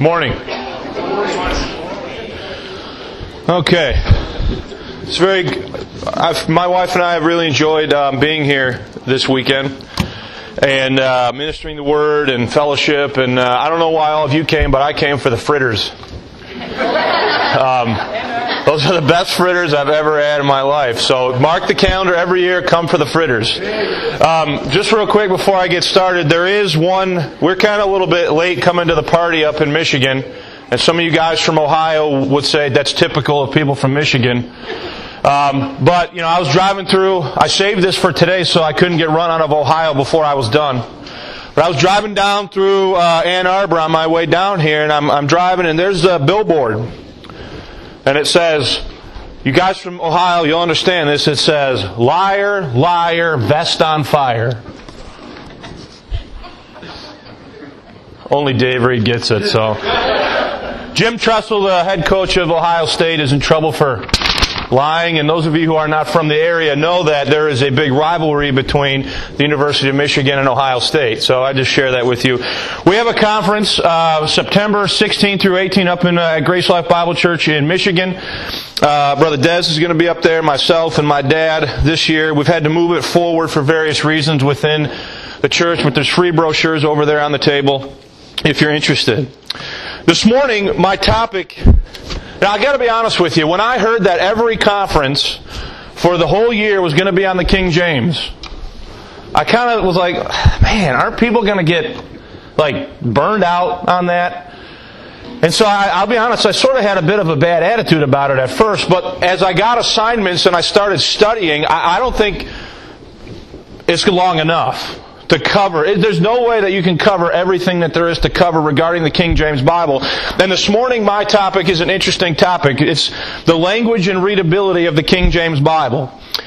Morning. Okay. It's my wife and I have really enjoyed being here this weekend and ministering the Word and fellowship. And I don't know why all of you came, but I came for the fritters. Those are the best fritters I've ever had in my life. So mark the calendar every year, come for the fritters. Just real quick before I get started, there is one, we're kind of a little bit late coming to the party up in Michigan. And some of you guys from Ohio would say that's typical of people from Michigan. But, I was driving through, I saved this for today so I couldn't get run out of Ohio before I was done. But I was driving down through Ann Arbor on my way down here, and I'm driving, and there's a billboard. And it says, you guys from Ohio, you'll understand this, it says, liar, liar, vest on fire. Only Dave Reed gets it, so. Jim Tressel, the head coach of Ohio State, is in trouble for lying, and those of you who are not from the area know that there is a big rivalry between the University of Michigan and Ohio State. So I just share that with you. We have a conference September 16 through 18 up in Grace Life Bible Church in Michigan. Brother Des is going to be up there, myself and my dad this year. We've had to move it forward for various reasons within the church, but there's free brochures over there on the table if you're interested. This morning, my topic... Now, I got to be honest with you. When I heard that every conference for the whole year was going to be on the King James, I kind of was like, man, aren't people going to get burned out on that? And so I'll be honest, I sort of had a bit of a bad attitude about it at first. But as I got assignments and I started studying, I don't think it's long enough to cover. There's no way that you can cover everything that there is to cover regarding the King James Bible. And this morning my topic is an interesting topic. It's the language and readability of the King James Bible.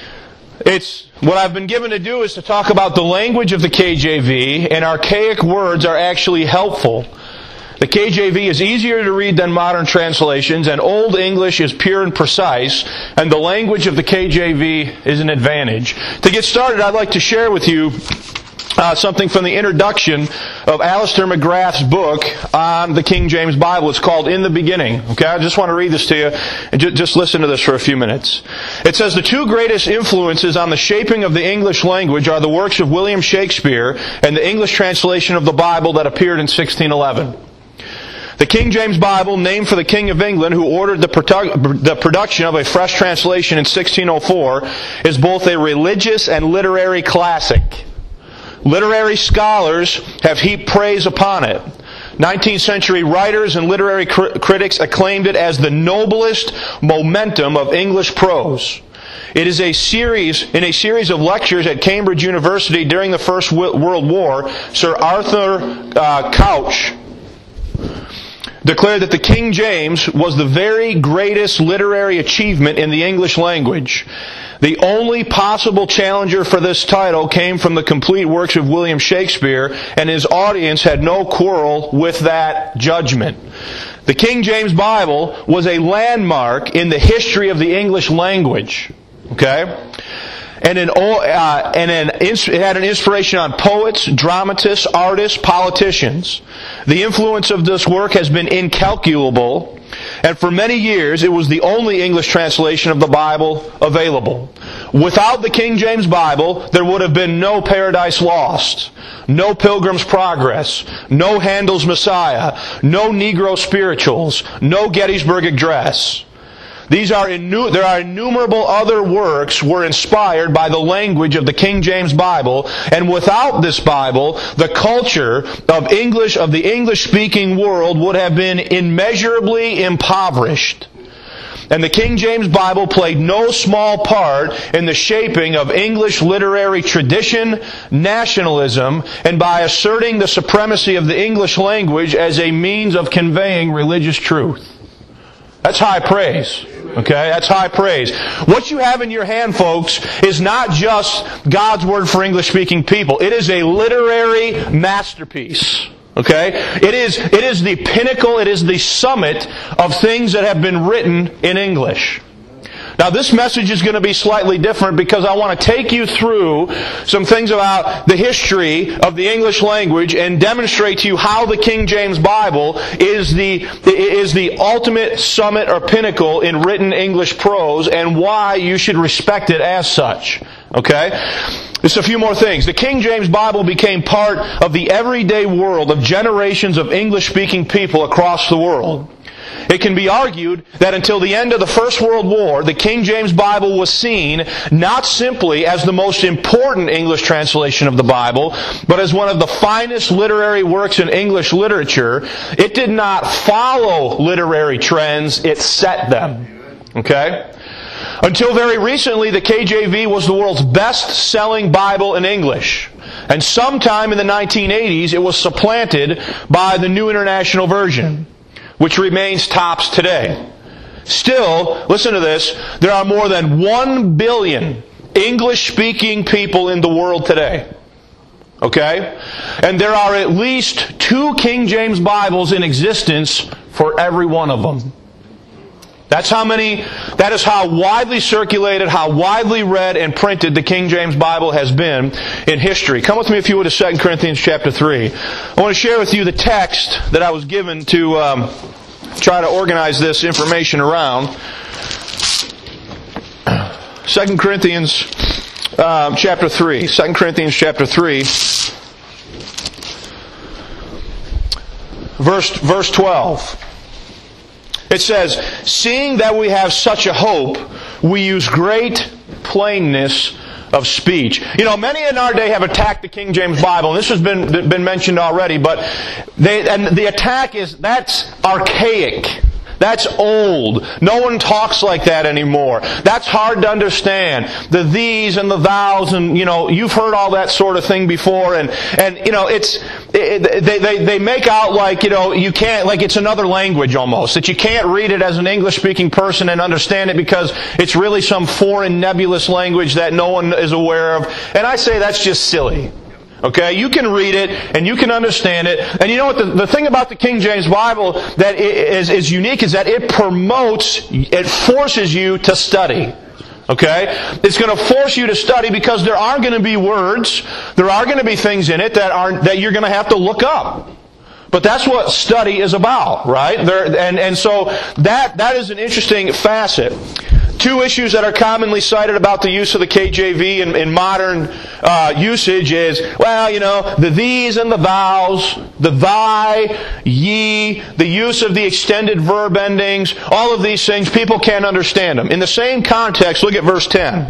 What I've been given to do is to talk about the language of the KJV, and archaic words are actually helpful. The KJV is easier to read than modern translations, and Old English is pure and precise, and the language of the KJV is an advantage. To get started, I'd like to share with you something from the introduction of Alistair McGrath's book on the King James Bible. It's called In the Beginning. Okay, I just want to read this to you and just listen to this for a few minutes. It says, the two greatest influences on the shaping of the English language are the works of William Shakespeare and the English translation of the Bible that appeared in 1611. The King James Bible, named for the King of England, who ordered the production of a fresh translation in 1604, is both a religious and literary classic. Literary scholars have heaped praise upon it. 19th century writers and literary critics acclaimed it as the noblest momentum of English prose. It is in a series of lectures at Cambridge University during the First World War, Sir Arthur Couch declared that the King James was the very greatest literary achievement in the English language. The only possible challenger for this title came from the complete works of William Shakespeare, and his audience had no quarrel with that judgment. The King James Bible was a landmark in the history of the English language. Okay? And it had an inspiration on poets, dramatists, artists, politicians. The influence of this work has been incalculable, and for many years it was the only English translation of the Bible available. Without the King James Bible, there would have been no Paradise Lost, no Pilgrim's Progress, no Handel's Messiah, no Negro Spirituals, no Gettysburg Address. There are innumerable other works were inspired by the language of the King James Bible, and without this Bible, the culture of the English-speaking world would have been immeasurably impoverished. And the King James Bible played no small part in the shaping of English literary tradition, nationalism, and by asserting the supremacy of the English language as a means of conveying religious truth. That's high praise. Okay, that's high praise. What you have in your hand, folks, is not just God's Word for English-speaking people. It is a literary masterpiece. Okay? It is the pinnacle, it is the summit of things that have been written in English. Now this message is going to be slightly different because I want to take you through some things about the history of the English language and demonstrate to you how the King James Bible is the ultimate summit or pinnacle in written English prose and why you should respect it as such. Okay? Just a few more things. The King James Bible became part of the everyday world of generations of English-speaking people across the world. It can be argued that until the end of the First World War, the King James Bible was seen not simply as the most important English translation of the Bible, but as one of the finest literary works in English literature. It did not follow literary trends, it set them. Okay? Until very recently, the KJV was the world's best-selling Bible in English. And sometime in the 1980s, it was supplanted by the New International Version, which remains tops today. Still, listen to this, there are more than 1 billion English-speaking people in the world today. Okay? And there are at least 2 King James Bibles in existence for every one of them. That is how widely circulated, how widely read and printed the King James Bible has been in history. Come with me, if you would, to 2 Corinthians chapter 3. I want to share with you the text that I was given to try to organize this information around. 2 Corinthians chapter 3. 2 Corinthians chapter 3. Verse 12. It says, "Seeing that we have such a hope, we use great plainness of speech." You know, many in our day have attacked the King James Bible, and this has been mentioned already, but the attack is, that's archaic. That's old. No one talks like that anymore. That's hard to understand. The these and the thous, and you've heard all that sort of thing before, and they make out like you can't, like it's another language almost, that you can't read it as an English speaking person and understand it because it's really some foreign nebulous language that no one is aware of. And I say that's just silly. Okay, you can read it and you can understand it. And you know what? The thing about the King James Bible that is unique is that it forces you to study. Okay? It's going to force you to study because there are going to be words, there are going to be things in it that you're going to have to look up. But that's what study is about, right? And so that is an interesting facet. 2 issues that are commonly cited about the use of the KJV in modern usage is, the these and the thous, the thy, ye, the use of the extended verb endings, all of these things, people can't understand them. In the same context, look at verse 10.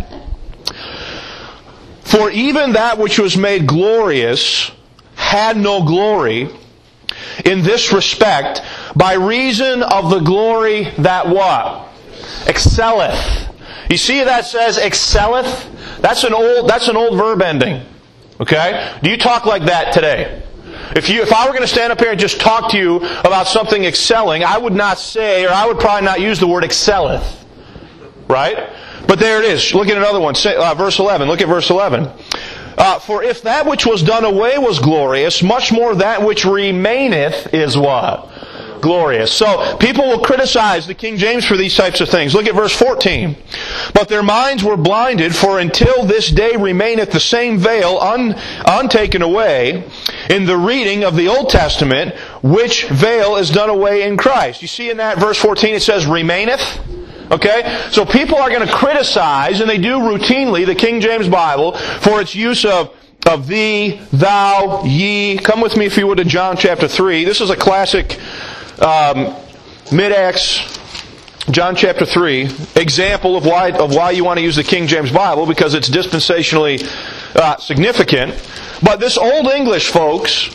"For even that which was made glorious had no glory in this respect, by reason of the glory that" what? "Excelleth." You see that says excelleth? That's an old verb ending. Okay? Do you talk like that today? If I were going to stand up here and just talk to you about something excelling, I would not say, or I would probably not use the word excelleth. Right? But there it is. Look at another one. Verse 11. Look at verse 11. "For if that which was done away was glorious, much more that which remaineth is" what? "Glorious." So people will criticize the King James for these types of things. Look at verse 14. "But their minds were blinded, for until this day remaineth the same veil untaken away in the reading of the Old Testament, which veil is done away in Christ." You see in that verse 14 it says remaineth. Okay? So people are going to criticize, and they do routinely, the King James Bible for its use of thee, thou, ye. Come with me, if you would, to John chapter 3. This is a classic mid-Acts, John chapter 3, example of why you want to use the King James Bible, because it's dispensationally significant. But this Old English, folks,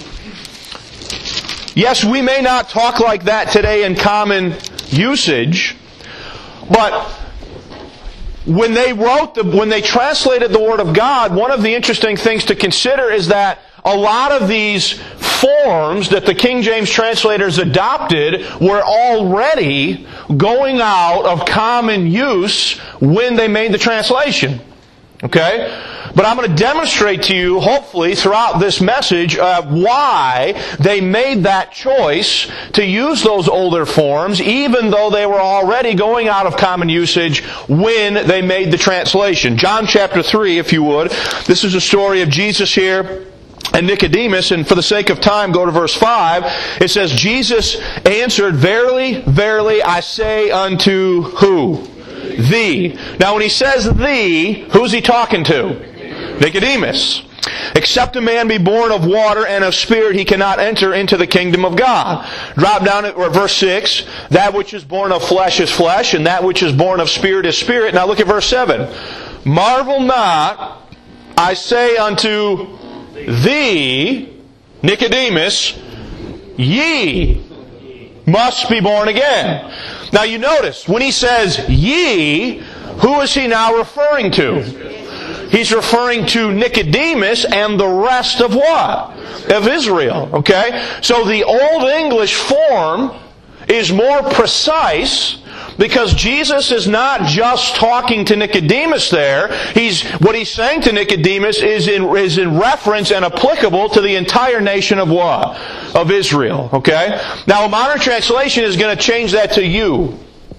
yes, we may not talk like that today in common usage, but when they translated the Word of God, one of the interesting things to consider is that a lot of these forms that the King James translators adopted were already going out of common use when they made the translation. Okay? But I'm going to demonstrate to you, hopefully, throughout this message, why they made that choice to use those older forms, even though they were already going out of common usage when they made the translation. John chapter 3, if you would. This is a story of Jesus here and Nicodemus, and for the sake of time, go to verse 5. It says, Jesus answered, "Verily, verily, I say unto" who? Thee. Now when he says thee, who's he talking to? Nicodemus. "Except a man be born of water and of Spirit, he cannot enter into the kingdom of God." Drop down at verse 6. "That which is born of flesh is flesh, and that which is born of Spirit is spirit." Now look at verse 7. "Marvel not, I say unto thee, Nicodemus, ye must be born again." Now you notice, when he says ye, who is he now referring to? He's referring to Nicodemus and the rest of what? Of Israel. Okay? So the Old English form is more precise because Jesus is not just talking to Nicodemus there. What he's saying to Nicodemus is in reference and applicable to the entire nation of what? Of Israel. Okay? Now a modern translation is going to change that to you.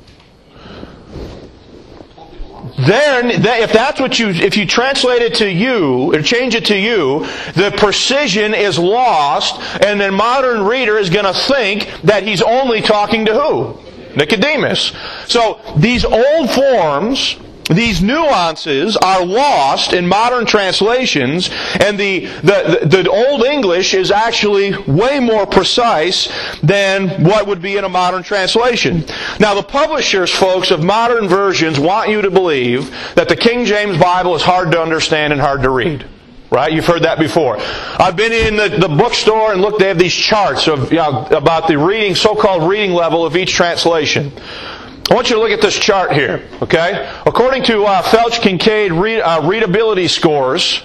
If you translate it to you, or change it to you, the precision is lost, and the modern reader is going to think that he's only talking to who? Nicodemus. So these old forms, these nuances are lost in modern translations, and the Old English is actually way more precise than what would be in a modern translation. Now the publishers, folks, of modern versions want you to believe that the King James Bible is hard to understand and hard to read. Right? You've heard that before. I've been in the bookstore and looked, they have these charts of, about the reading, so-called reading level of each translation. I want you to look at this chart here, okay? According to Felch-Kincaid readability scores,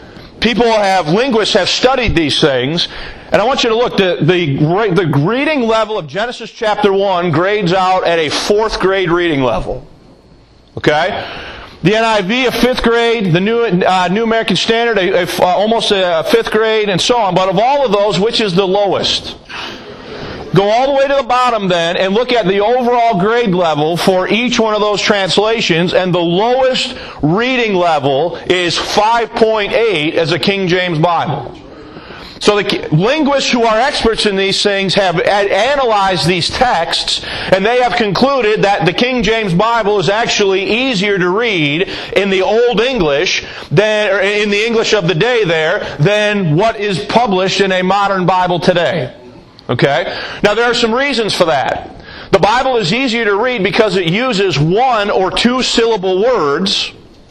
linguists have studied these things, and I want you to look, the reading level of Genesis chapter 1 grades out at a 4th grade reading level. Okay? The NIV, a 5th grade, the New American Standard, almost a 5th grade, and so on. But of all of those, which is the lowest? Go all the way to the bottom then and look at the overall grade level for each one of those translations, and the lowest reading level is 5.8 as a King James Bible. So the linguists who are experts in these things have analyzed these texts, and they have concluded that the King James Bible is actually easier to read in the Old English, or in the English of the day there, than what is published in a modern Bible today. Okay? Now there are some reasons for that. The Bible is easier to read because it uses 1 or 2 syllable words,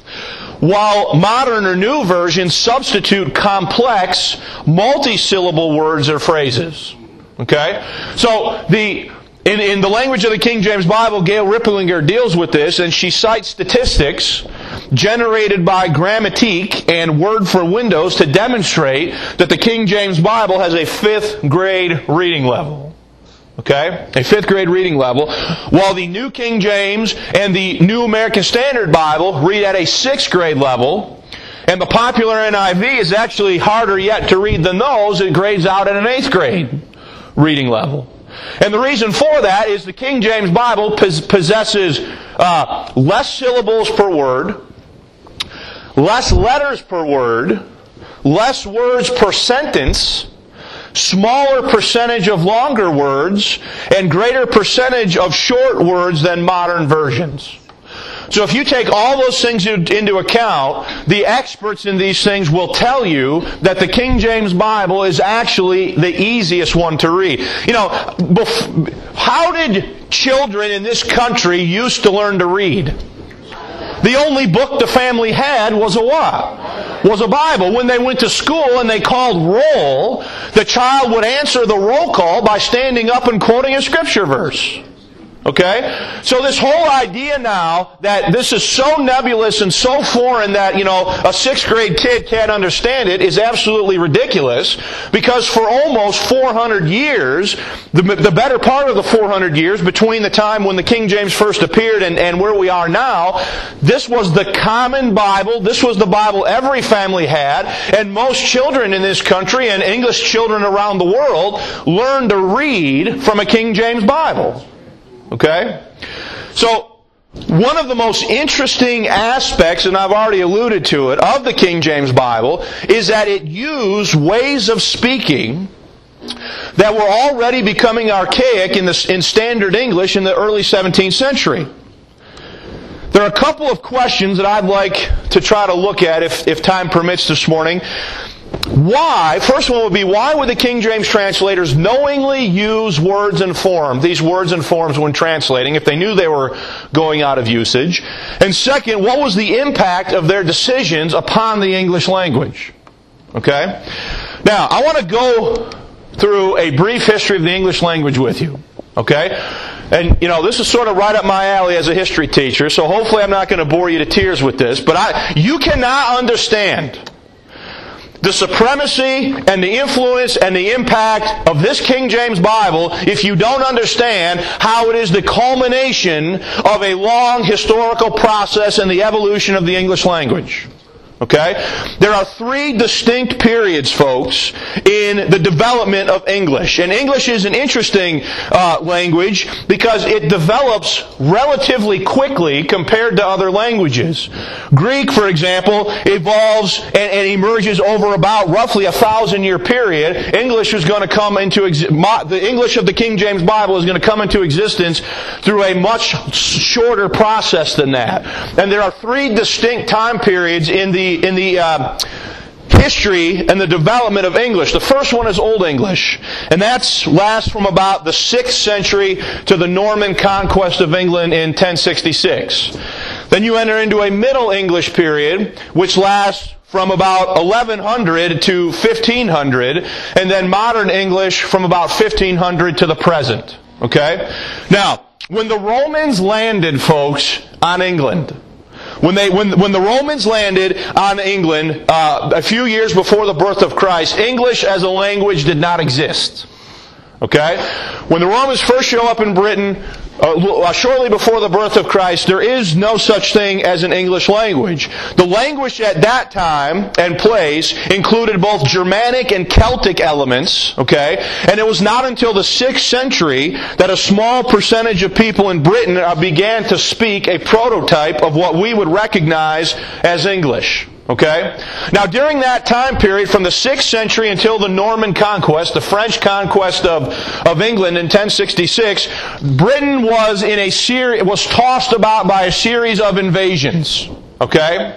while modern or new versions substitute complex, multi-syllable words or phrases. Okay? So in the language of the King James Bible, Gail Ripplinger deals with this, and she cites statistics generated by Grammatique and Word for Windows to demonstrate that the King James Bible has a 5th grade reading level. Okay? A 5th grade reading level. While the New King James and the New American Standard Bible read at a 6th grade level, and the popular NIV is actually harder yet to read than those. It grades out at an 8th grade reading level. And the reason for that is the King James Bible possesses less syllables per word, less letters per word, less words per sentence, smaller percentage of longer words, and greater percentage of short words than modern versions. So if you take all those things into account, the experts in these things will tell you that the King James Bible is actually the easiest one to read. You know, how did children in this country used to learn to read? The only book the family had was a what? Was a Bible. When they went to school and they called roll, the child would answer the roll call by standing up and quoting a scripture verse. Okay? So this whole idea now that this is so nebulous and so foreign that, a 6th grade kid can't understand it is absolutely ridiculous, because for almost 400 years, the better part of the 400 years between the time when the King James first appeared and where we are now, this was the common Bible. This was the Bible every family had, and most children in this country and English children around the world learned to read from a King James Bible. Okay? So, one of the most interesting aspects, and I've already alluded to it, of the King James Bible is that it used ways of speaking that were already becoming archaic in Standard English in the early 17th century. There are a couple of questions that I'd like to try to look at if time permits this morning. First one would be, why would the King James translators knowingly use words and forms, these words and forms when translating, if they knew they were going out of usage? And second, what was the impact of their decisions upon the English language? Okay? Now, I want to go through a brief history of the English language with you. Okay? And, this is sort of right up my alley as a history teacher, so hopefully I'm not going to bore you to tears with this, but you cannot understand the supremacy and the influence and the impact of this King James Bible if you don't understand how it is the culmination of a long historical process in the evolution of the English language. Okay? There are 3 distinct periods, folks, in the development of English. And English is an interesting language because it develops relatively quickly compared to other languages. Greek, for example, evolves and emerges over about roughly 1,000-year period. English is going to come into the English of the King James Bible is going to come into existence through a much shorter process than that. And there are 3 distinct time periods in the history and the development of English. The first one is Old English, and that lasts from about the 6th century to the Norman conquest of England in 1066. Then you enter into a Middle English period, which lasts from about 1100 to 1500, and then Modern English from about 1500 to the present. Okay? Now, when the Romans landed, folks, on England, when the Romans landed on England a few years before the birth of Christ, English as a language did not exist. Okay? When the Romans first show up in Britain, shortly before the birth of Christ, there is no such thing as an English language. The language at that time and place included both Germanic and Celtic elements, okay? And it was not until the 6th century that a small percentage of people in Britain began to speak a prototype of what we would recognize as English. Okay? Now, during that time period, from the 6th century until the Norman conquest, the French conquest of England in 1066, Britain was tossed about by a series of invasions. Okay?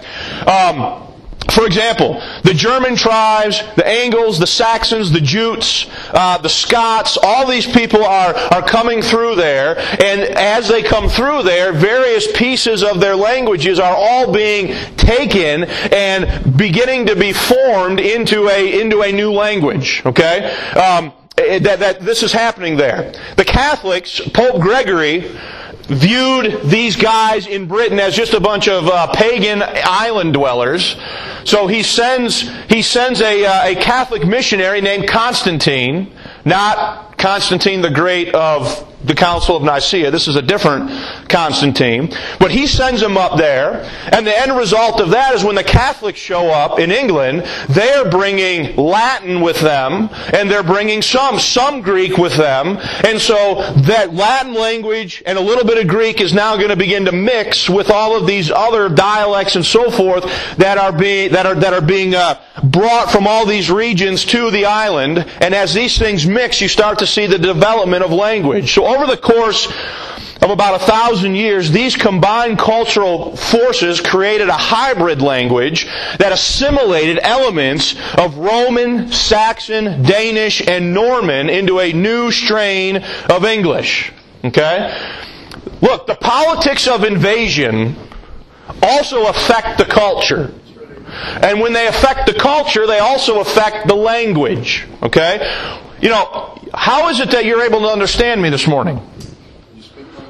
For example, the German tribes, the Angles, the Saxons, the Jutes, the Scots, all these people are coming through there, and as they come through there, various pieces of their languages are all being taken and beginning to be formed into a new language. Okay? That this is happening there. The Catholics, Pope Gregory, viewed these guys in Britain as just a bunch of pagan island dwellers. So he sends a Catholic missionary named Constantine, not Constantine the Great of the Council of Nicaea. This is a different Constantine. But he sends him up there, and the end result of that is when the Catholics show up in England, they're bringing Latin with them, and they're bringing some Greek with them, and so that Latin language and a little bit of Greek is now going to begin to mix with all of these other dialects and so forth that are being brought from all these regions to the island, and as these things mix, you start to see the development of language. So over the course of about 1,000 years, these combined cultural forces created a hybrid language that assimilated elements of Roman, Saxon, Danish, and Norman into a new strain of English. Okay? Look, the politics of invasion also affect the culture. And when they affect the culture, they also affect the language. Okay? How is it that you're able to understand me this morning?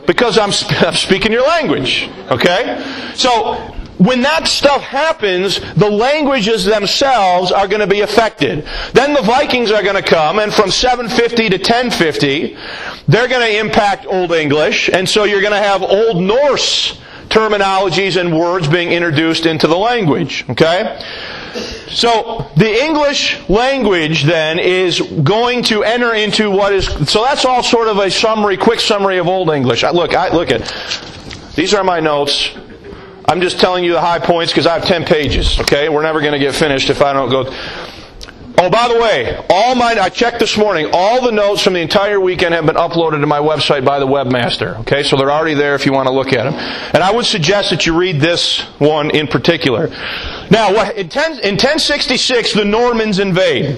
Because I'm speaking your language. Okay? So, when that stuff happens, the languages themselves are going to be affected. Then the Vikings are going to come, and from 750 to 1050, they're going to impact Old English, and so you're going to have Old Norse terminologies and words being introduced into the language. Okay? So, the English language then is going to enter into what is... So that's all sort of a summary, quick summary of Old English. Look at... These are my notes. I'm just telling you the high points because I have 10 pages, okay? We're never going to get finished if I don't go... Oh, by the way, I checked this morning, all the notes from the entire weekend have been uploaded to my website by the webmaster, okay? So they're already there if you want to look at them. And I would suggest that you read this one in particular. Now, in 1066, the Normans invade.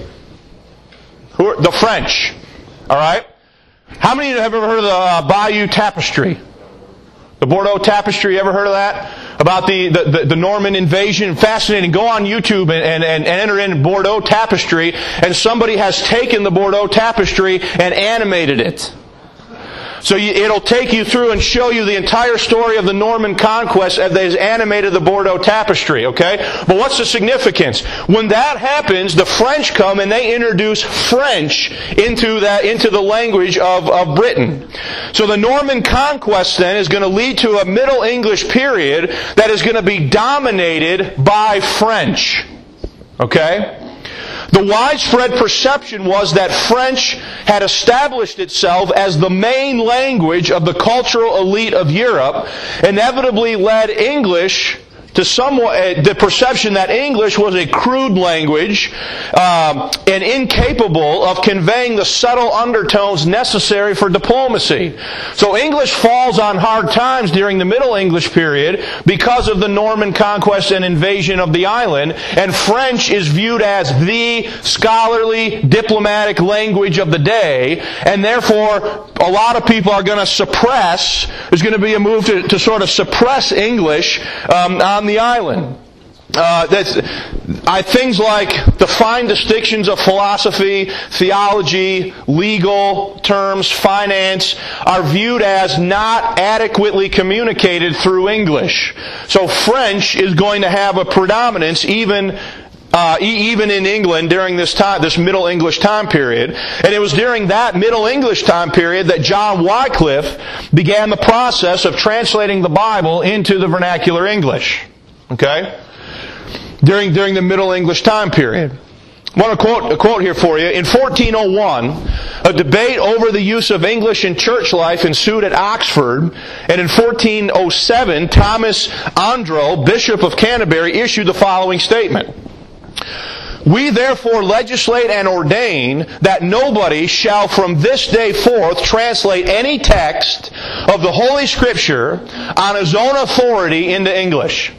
The French, all right? How many have ever heard of the Bayeux Tapestry? The Bordeaux Tapestry, you ever heard of that? About the Norman invasion. Fascinating. Go on YouTube and enter in Bordeaux Tapestry, and somebody has taken the Bordeaux Tapestry and animated it. So it'll take you through and show you the entire story of the Norman conquest as they've animated the Bordeaux Tapestry, okay? But what's the significance? When that happens, the French come and they introduce French into the language of Britain. So the Norman conquest then is going to lead to a Middle English period that is going to be dominated by French. Okay? The widespread perception was that French had established itself as the main language of the cultural elite of Europe, inevitably led English to the perception that English was a crude language and incapable of conveying the subtle undertones necessary for diplomacy. So English falls on hard times during the Middle English period because of the Norman conquest and invasion of the island, and French is viewed as the scholarly, diplomatic language of the day, and therefore a lot of people are going to suppress, there's going to be a move to sort of suppress English on the island. Things like the fine distinctions of philosophy, theology, legal terms, finance are viewed as not adequately communicated through English. So French is going to have a predominance even in England during this Middle English time period. And it was during that Middle English time period that John Wycliffe began the process of translating the Bible into the vernacular English. Okay? During the Middle English time period. I want to quote here for you. In 1401, a debate over the use of English in church life ensued at Oxford, and in 1407, Thomas Andro, Bishop of Canterbury, issued the following statement. We therefore legislate and ordain that nobody shall from this day forth translate any text of the Holy Scripture on his own authority into English,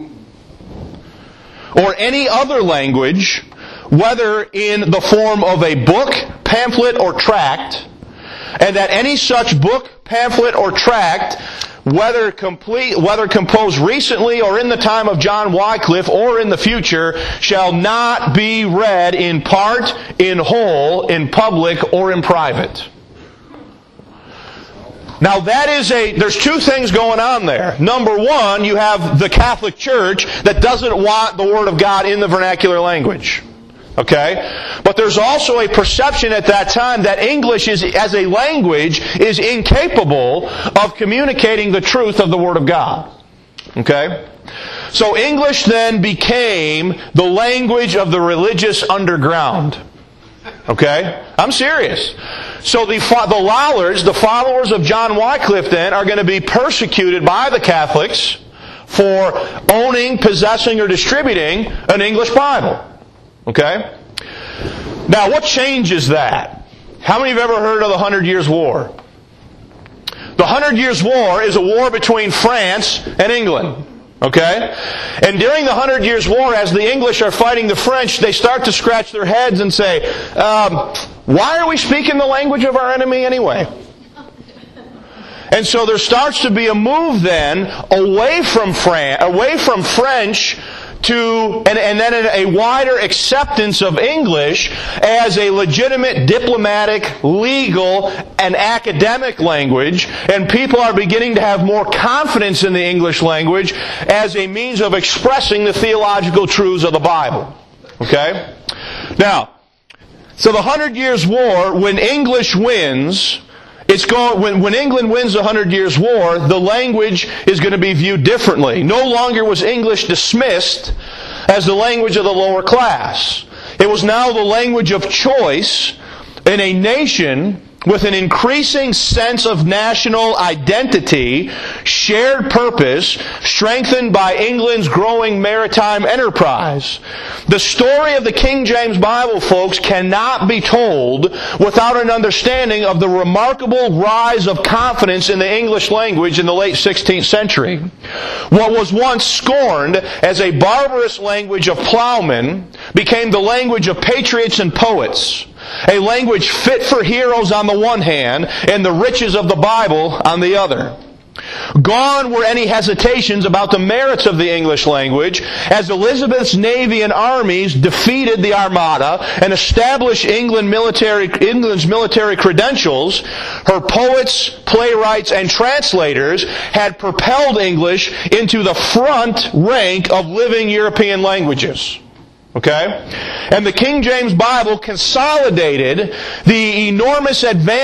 or any other language, whether in the form of a book, pamphlet, or tract, and that any such book, pamphlet, or tract, whether composed recently or in the time of John Wycliffe or in the future, shall not be read in part, in whole, in public, or in private. Now there's two things going on there. Number one, you have the Catholic Church that doesn't want the Word of God in the vernacular language. Okay? But there's also a perception at that time that English as a language is incapable of communicating the truth of the Word of God. Okay? So English then became the language of the religious underground. Okay? I'm serious. So the Lollards, the followers of John Wycliffe then, are going to be persecuted by the Catholics for owning, possessing, or distributing an English Bible. Okay? Now, what changes that? How many have ever heard of the 100 Years' War? The 100 Years' War is a war between France and England. Okay? And during the 100 Years' War, as the English are fighting the French, they start to scratch their heads and say, why are we speaking the language of our enemy anyway? And so there starts to be a move then away from French and then a wider acceptance of English as a legitimate diplomatic, legal, and academic language, and people are beginning to have more confidence in the English language as a means of expressing the theological truths of the Bible. Okay? Now, so the 100 Years' War, when English wins, when England wins the 100 Years' War, the language is going to be viewed differently. No longer was English dismissed as the language of the lower class. It was now the language of choice in a nation with an increasing sense of national identity, shared purpose, strengthened by England's growing maritime enterprise. The story of the King James Bible, folks, cannot be told without an understanding of the remarkable rise of confidence in the English language in the late 16th century. What was once scorned as a barbarous language of plowmen became the language of patriots and poets. A language fit for heroes on the one hand, and the riches of the Bible on the other. Gone were any hesitations about the merits of the English language, as Elizabeth's navy and armies defeated the Armada and established England's military credentials. Her poets, playwrights, and translators had propelled English into the front rank of living European languages. Okay? And the King James Bible consolidated the enormous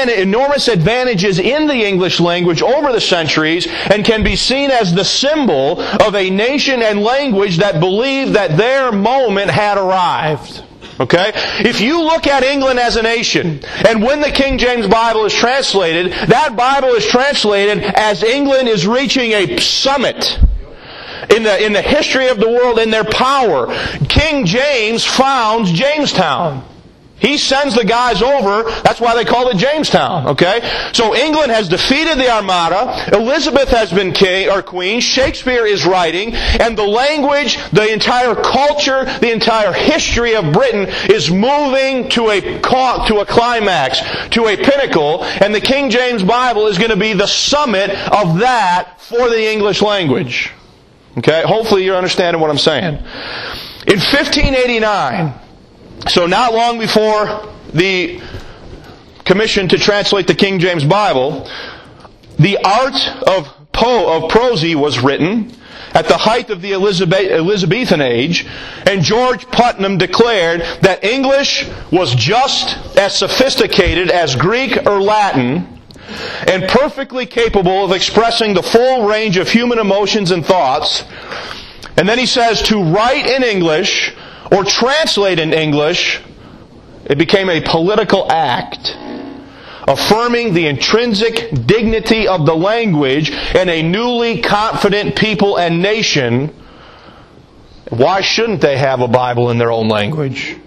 advantages in the English language over the centuries and can be seen as the symbol of a nation and language that believed that their moment had arrived. Okay? If you look at England as a nation, and when the King James Bible is translated, that Bible is translated as England is reaching a summit in the history of the world, in their power. King James founds Jamestown. He sends the guys over. That's why they call it Jamestown. Okay? So England has defeated the Armada. Elizabeth has been king or queen. Shakespeare is writing. And the language, the entire culture, the entire history of Britain is moving to a climax, to a pinnacle. And the King James Bible is going to be the summit of that for the English language. Okay? Hopefully you're understanding what I'm saying. In 1589, so not long before the commission to translate the King James Bible, the art of prosody was written at the height of the Elizabethan age, and George Putnam declared that English was just as sophisticated as Greek or Latin, and perfectly capable of expressing the full range of human emotions and thoughts. And then he says, to write in English or translate in English, it became a political act, affirming the intrinsic dignity of the language in a newly confident people and nation. Why shouldn't they have a Bible in their own language?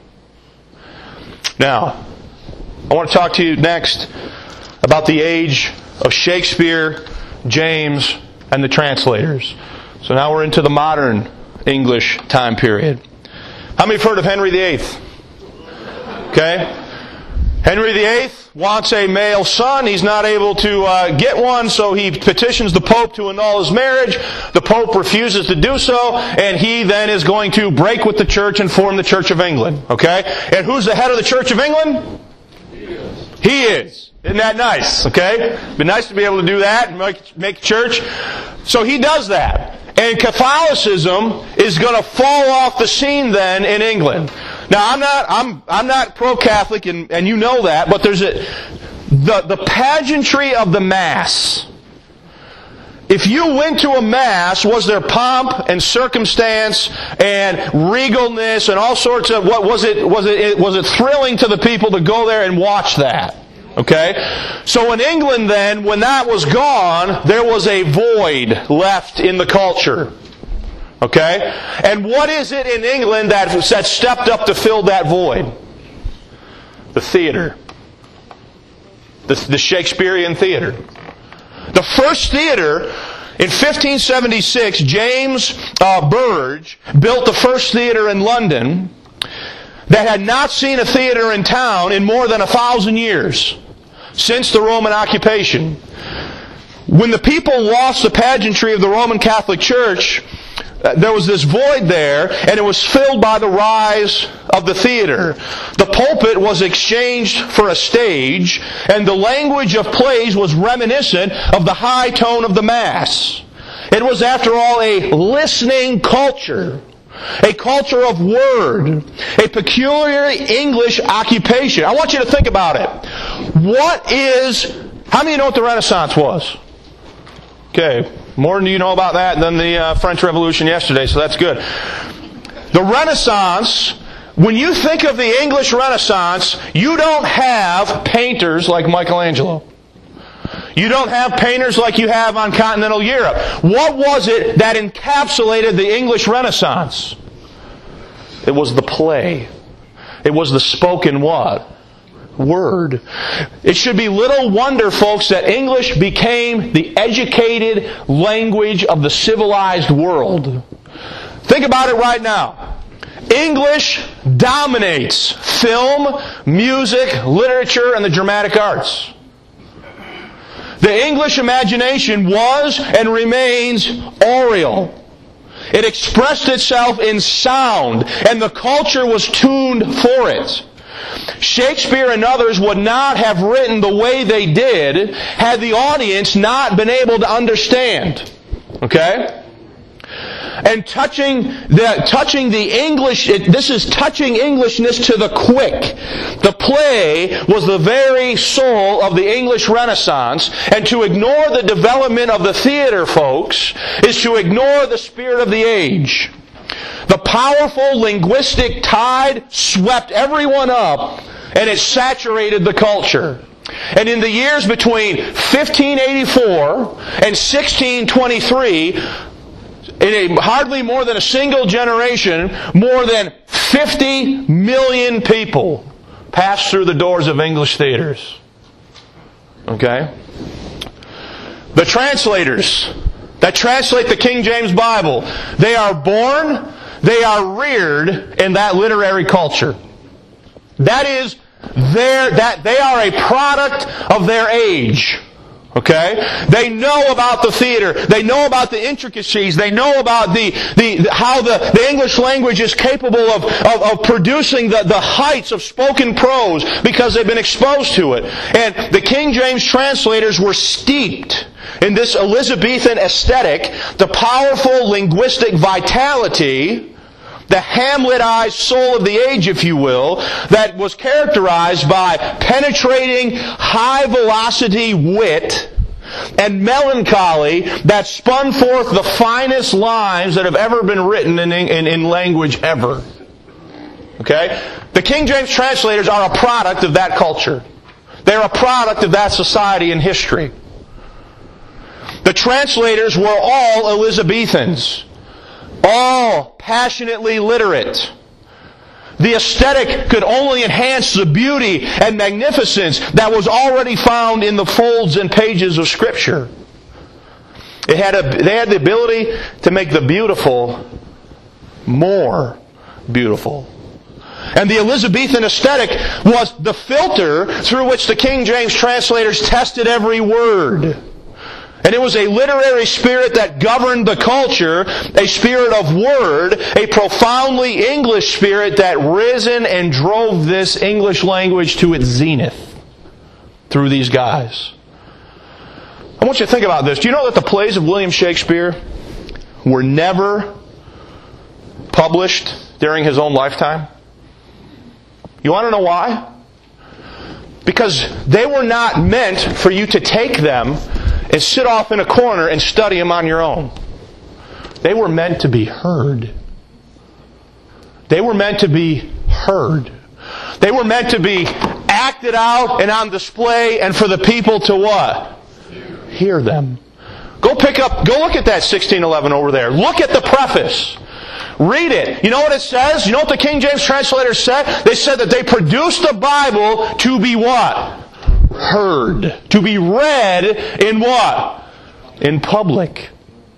Now, I want to talk to you next about the age of Shakespeare, James, and the translators. So now we're into the modern English time period. How many have heard of Henry VIII? Okay? Henry VIII wants a male son. He's not able to get one, so he petitions the Pope to annul his marriage. The Pope refuses to do so, and he then is going to break with the Church and form the Church of England. Okay? And who's the head of the Church of England? He is. Isn't that nice? Okay? It'd be nice to be able to do that and make church. So he does that. And Catholicism is going to fall off the scene then in England. Now I'm not pro-Catholic and you know that, but there's the pageantry of the Mass. If you went to a Mass, was there pomp and circumstance and regalness and all sorts of was it thrilling to the people to go there and watch that? Okay? So in England then, when that was gone, there was a void left in the culture. Okay? And what is it in England that stepped up to fill that void? The theater. The Shakespearean theater. The first theater, in 1576, James Burge built the first theater in London that had not seen a theater in town in more than 1,000 years since the Roman occupation. When the people lost the pageantry of the Roman Catholic Church, there was this void there, and it was filled by the rise of the theater. The pulpit was exchanged for a stage, and the language of plays was reminiscent of the high tone of the Mass. It was, after all, a listening culture. A culture of word. A peculiarly English occupation. I want you to think about it. How many know what the Renaissance was? Okay, more than you know about that than the French Revolution yesterday, so that's good. The Renaissance, when you think of the English Renaissance, you don't have painters like Michelangelo. You don't have painters like you have on continental Europe. What was it that encapsulated the English Renaissance? It was the play. It was the spoken what? Word. It should be little wonder, folks, that English became the educated language of the civilized world. Think about it right now. English dominates film, music, literature, and the dramatic arts. The English imagination was and remains aural. It expressed itself in sound, and the culture was tuned for it. Shakespeare and others would not have written the way they did had the audience not been able to understand. Okay? And touching the English, this is touching Englishness to the quick. The play was the very soul of the English Renaissance, and to ignore the development of the theater, folks, is to ignore the spirit of the age. The powerful linguistic tide swept everyone up, and it saturated the culture. And in the years between 1584 and 1623, in hardly more than a single generation, more than 50 million people passed through the doors of English theaters. Okay? The translators that translate the King James Bible, they are born, they are reared in that literary culture. That is, they are a product of their age. Okay? They know about the theater. They know about the intricacies. They know about how the English language is capable of producing the heights of spoken prose because they've been exposed to it. And the King James translators were steeped in this Elizabethan aesthetic, the powerful linguistic vitality, the Hamletized soul of the age, if you will, that was characterized by penetrating, high-velocity wit and melancholy that spun forth the finest lines that have ever been written in language ever. Okay? The King James translators are a product of that culture. They're a product of that society and history. The translators were all Elizabethans. All passionately literate. The aesthetic could only enhance the beauty and magnificence that was already found in the folds and pages of Scripture. They had the ability to make the beautiful more beautiful. And the Elizabethan aesthetic was the filter through which the King James translators tested every word. And it was a literary spirit that governed the culture, a spirit of word, a profoundly English spirit that risen and drove this English language to its zenith through these guys. I want you to think about this. Do you know that the plays of William Shakespeare were never published during his own lifetime? You want to know why? Because they were not meant for you to take them and sit off in a corner and study them on your own. They were meant to be heard. They were meant to be heard. They were meant to be acted out and on display and for the people to what? Hear them. Go look at that 1611 over there. Look at the preface. Read it. You know what it says? You know what the King James translators said? They said that they produced the Bible to be what? Heard. To be read in what? In public.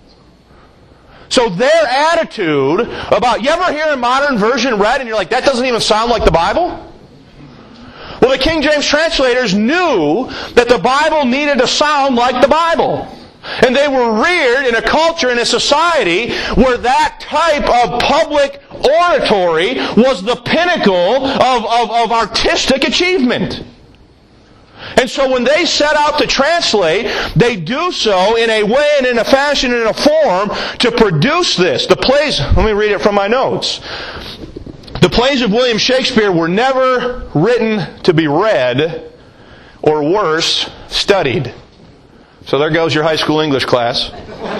So their attitude about, you ever hear a modern version read and you're like, that doesn't even sound like the Bible? Well, the King James translators knew that the Bible needed to sound like the Bible. And they were reared in a culture, in a society, where that type of public oratory was the pinnacle of artistic achievement. And so when they set out to translate, they do so in a way and in a fashion and in a form to produce this. The plays, let me read it from my notes. The plays of William Shakespeare were never written to be read, or worse, studied. So there goes your high school English class.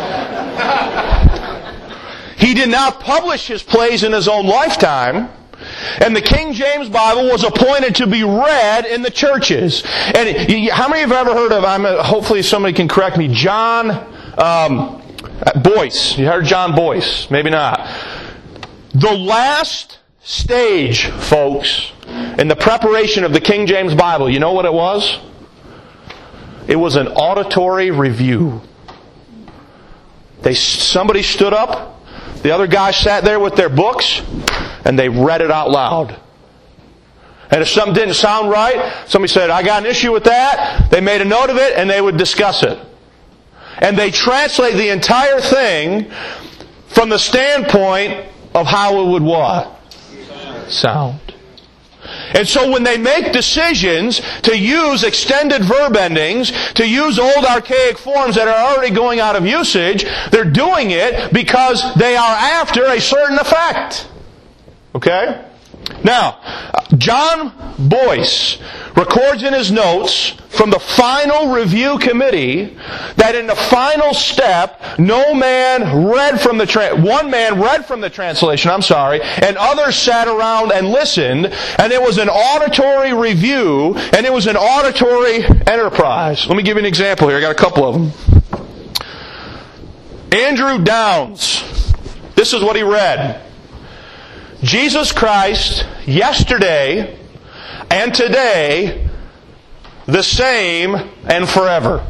He did not publish his plays in his own lifetime, and the King James Bible was appointed to be read in the churches. And how many have ever heard of, hopefully somebody can correct me, John Boyce? You heard John Boyce? Maybe not. The last stage, folks, in the preparation of the King James Bible, you know what it was? It was an auditory review. Somebody stood up, the other guys sat there with their books, and they read it out loud. And if something didn't sound right, somebody said, I got an issue with that. They made a note of it, and they would discuss it. And they translate the entire thing from the standpoint of how it would what? Sound. And so when they make decisions to use extended verb endings, to use old archaic forms that are already going out of usage, they're doing it because they are after a certain effect. Okay? Now, John Boyce records in his notes from the final review committee that in the final step, one man read from the translation, and others sat around and listened, and it was an auditory review, and it was an auditory enterprise. Let me give you an example here. I got a couple of them. Andrew Downs. This is what he read. Jesus Christ, yesterday and today, the same and forever.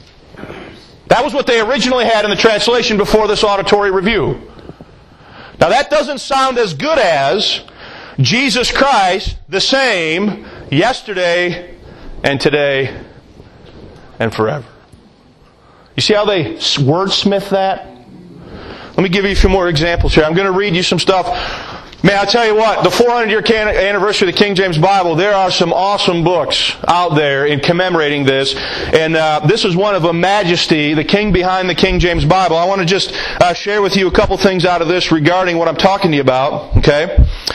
That was what they originally had in the translation before this auditory review. Now that doesn't sound as good as Jesus Christ, the same, yesterday and today and forever. You see how they wordsmith that? Let me give you a few more examples here. I'm going to read you some stuff. Man, I'll tell you what, the 400-year anniversary of the King James Bible, there are some awesome books out there in commemorating this. And this is one of them, Majesty, the King Behind the King James Bible. I want to just share with you a couple things out of this regarding what I'm talking to you about. Okay?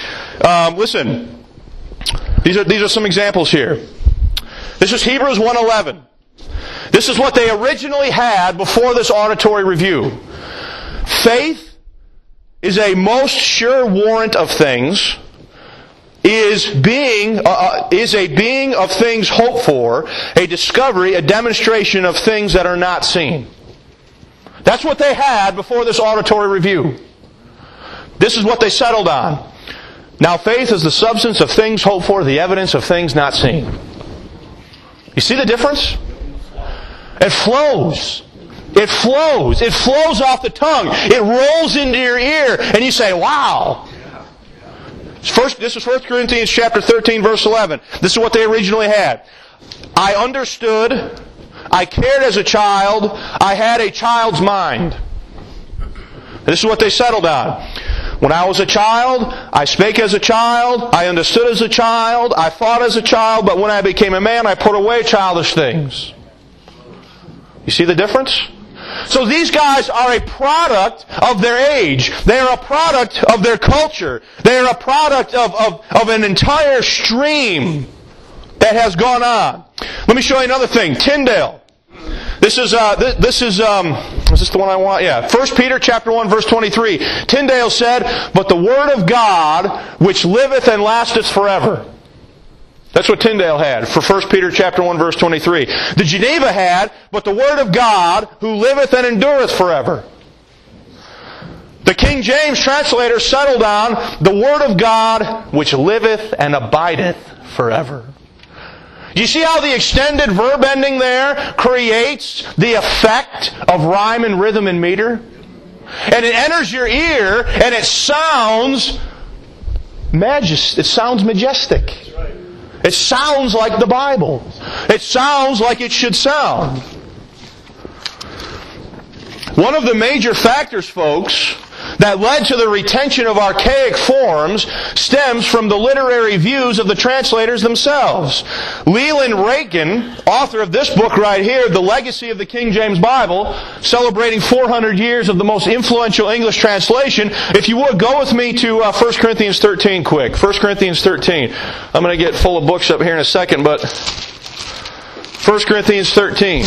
Listen, these are some examples here. This is Hebrews 1:11. This is what they originally had before this auditory review. Faith is a most sure warrant of things, is a being of things hoped for, a discovery, a demonstration of things that are not seen. That's what they had before this auditory review. This is what they settled on. Now faith is the substance of things hoped for, the evidence of things not seen. You see the difference? It flows. It flows. It flows off the tongue. It rolls into your ear, and you say, wow. This is 1 Corinthians chapter 13, verse 11. This is what they originally had. I understood. I cared as a child. I had a child's mind. And this is what they settled on. When I was a child, I spake as a child. I understood as a child. I thought as a child. But when I became a man, I put away childish things. You see the difference? So these guys are a product of their age. They are a product of their culture. They are a product of an entire stream that has gone on. Let me show you another thing. Tyndale. Is this the one I want? Yeah. 1 Peter chapter 1 verse 23. Tyndale said, but the word of God which liveth and lasteth forever. That's what Tyndale had for 1 Peter chapter 1 verse 23. The Geneva had, but the word of God who liveth and endureth forever. The King James translator settled on the word of God which liveth and abideth forever. Do you see how the extended verb ending there creates the effect of rhyme and rhythm and meter? And it enters your ear and it sounds majestic. It sounds like the Bible. It sounds like it should sound. One of the major factors, folks, that led to the retention of archaic forms stems from the literary views of the translators themselves. Leland Rankin, author of this book right here, The Legacy of the King James Bible, celebrating 400 years of the most influential English translation. If you would, go with me to 1 Corinthians 13 quick. 1 Corinthians 13. I'm going to get full of books up here in a second, but 1 Corinthians 13.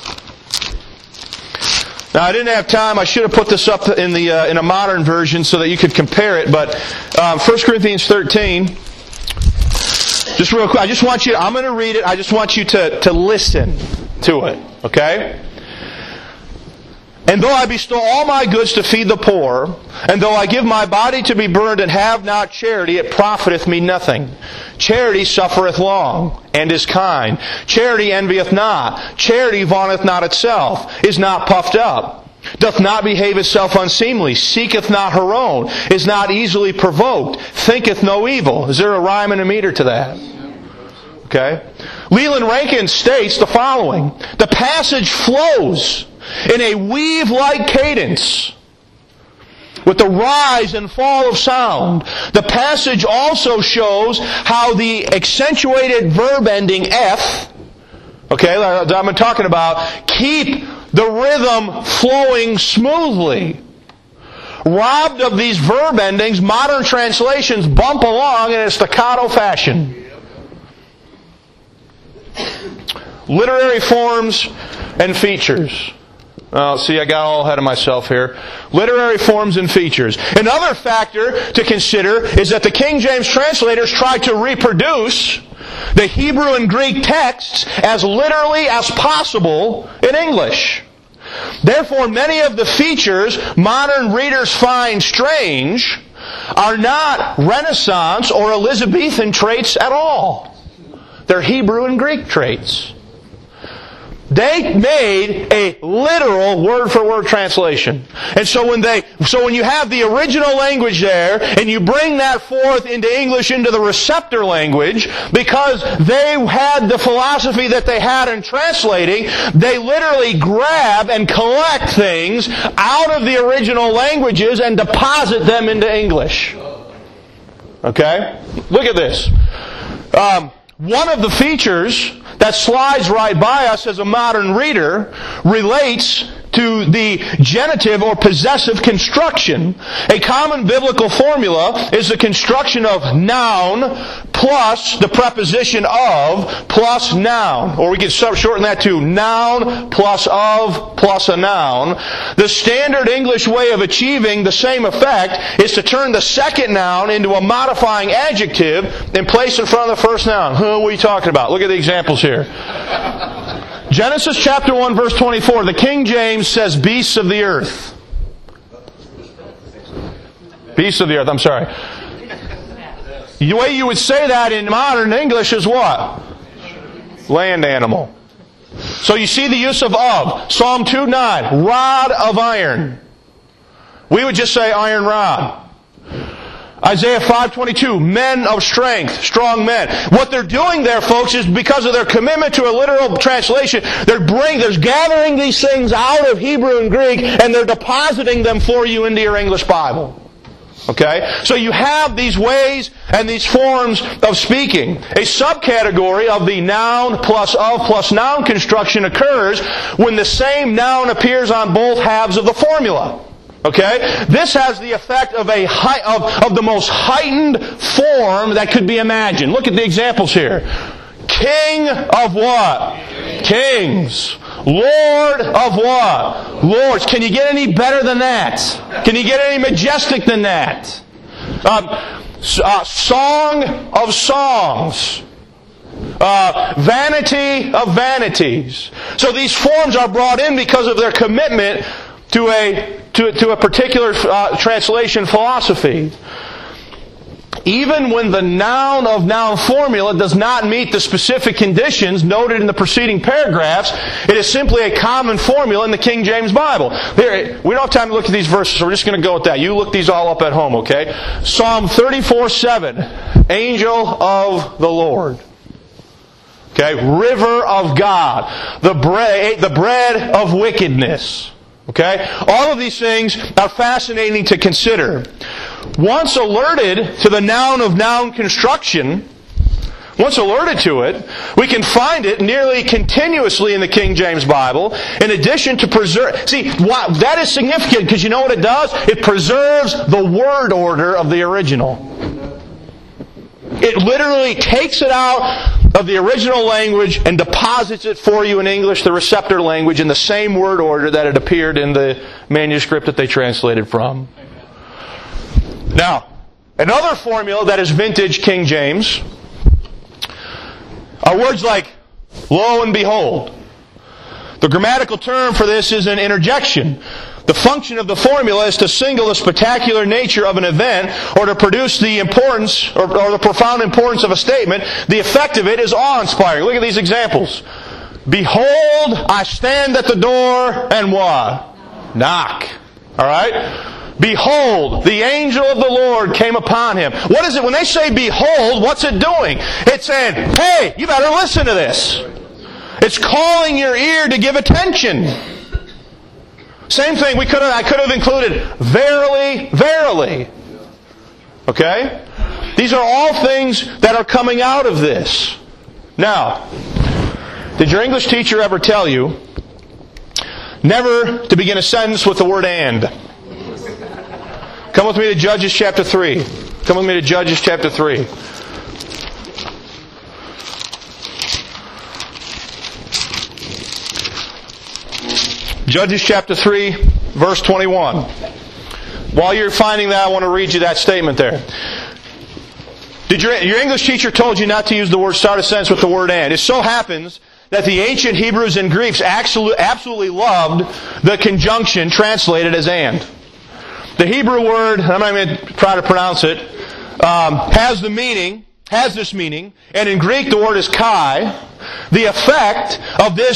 Now, I didn't have time. I should have put this up in a modern version so that you could compare it. But 1 Corinthians 13, just real quick, I'm going to read it. I just want you to listen to it. Okay? And though I bestow all my goods to feed the poor, and though I give my body to be burned and have not charity, it profiteth me nothing. Charity suffereth long, and is kind. Charity envieth not. Charity vaunteth not itself, is not puffed up, doth not behave itself unseemly, seeketh not her own, is not easily provoked, thinketh no evil. Is there a rhyme and a meter to that? Okay? Leland Rankin states the following. The passage flows in a weave-like cadence with the rise and fall of sound. The passage also shows how the accentuated verb ending F, okay, that I'm talking about, keep the rhythm flowing smoothly. Robbed of these verb endings, modern translations bump along in a staccato fashion. Literary forms and features. See, I got all ahead of myself here. Literary forms and features. Another factor to consider is that the King James translators tried to reproduce the Hebrew and Greek texts as literally as possible in English. Therefore, many of the features modern readers find strange are not Renaissance or Elizabethan traits at all. They're Hebrew and Greek traits. They made a literal word-for-word translation. And so when you have the original language there, and you bring that forth into English, into the receptor language, because they had the philosophy that they had in translating, they literally grab and collect things out of the original languages and deposit them into English. Okay? Look at this. One of the features that slides right by us as a modern reader relates to the genitive or possessive construction. A common biblical formula is the construction of noun plus the preposition of plus noun. Or we can shorten that to noun plus of plus a noun. The standard English way of achieving the same effect is to turn the second noun into a modifying adjective and place in front of the first noun. Who are we talking about? Look at the examples here. Genesis chapter 1 verse 24. The King James says beasts of the earth. Beasts of the earth, I'm sorry. The way you would say that in modern English is what? Land animal. So you see the use of. Psalm 2:9, rod of iron. We would just say iron rod. Isaiah 5:22, men of strength, strong men. What they're doing there, folks, is because of their commitment to a literal translation, they're gathering these things out of Hebrew and Greek, and they're depositing them for you into your English Bible. Okay? So you have these ways and these forms of speaking. A subcategory of the noun plus of plus noun construction occurs when the same noun appears on both halves of the formula. Okay? This has the effect of of the most heightened form that could be imagined. Look at the examples here. King of what? Kings. Lord of what? Lords. Can you get any better than that? Can you get any majestic than that? Song of songs. Vanity of vanities. So these forms are brought in because of their commitment to a particular translation philosophy. Even when the noun of noun formula does not meet the specific conditions noted in the preceding paragraphs, it is simply a common formula in the King James Bible. Here, we don't have time to look at these verses, so we're just going to go with that. You look these all up at home, okay? Psalm 34:7, angel of the Lord. Okay, river of God, the bread of wickedness. Okay? All of these things are fascinating to consider. Once alerted to the noun of noun construction, once alerted to it, we can find it nearly continuously in the King James Bible, in addition to preserve. See, that is significant because you know what it does? It preserves the word order of the original. It literally takes it out of the original language and deposits it for you in English, the receptor language, in the same word order that it appeared in the manuscript that they translated from. Now, another formula that is vintage King James are words like lo and behold. The grammatical term for this is an interjection. The function of the formula is to signal the spectacular nature of an event or to produce the importance or the profound importance of a statement. The effect of it is awe-inspiring. Look at these examples. Behold, I stand at the door and what? Knock. Alright? Behold, the angel of the Lord came upon him. What is it? When they say behold, what's it doing? It's saying, hey, you better listen to this. It's calling your ear to give attention. Same thing, I could have included verily, verily. Okay? These are all things that are coming out of this. Now, did your English teacher ever tell you never to begin a sentence with the word and? Come with me to Judges chapter 3. Come with me to Judges chapter 3. Judges chapter 3, verse 21. While you're finding that, I want to read you that statement there. Did your English teacher told you not to use the word start a sentence with the word and? It so happens that the ancient Hebrews and Greeks absolutely loved the conjunction translated as and. The Hebrew word, I'm not going to try to pronounce it, has this meaning, and in Greek the word is kai. The effect of the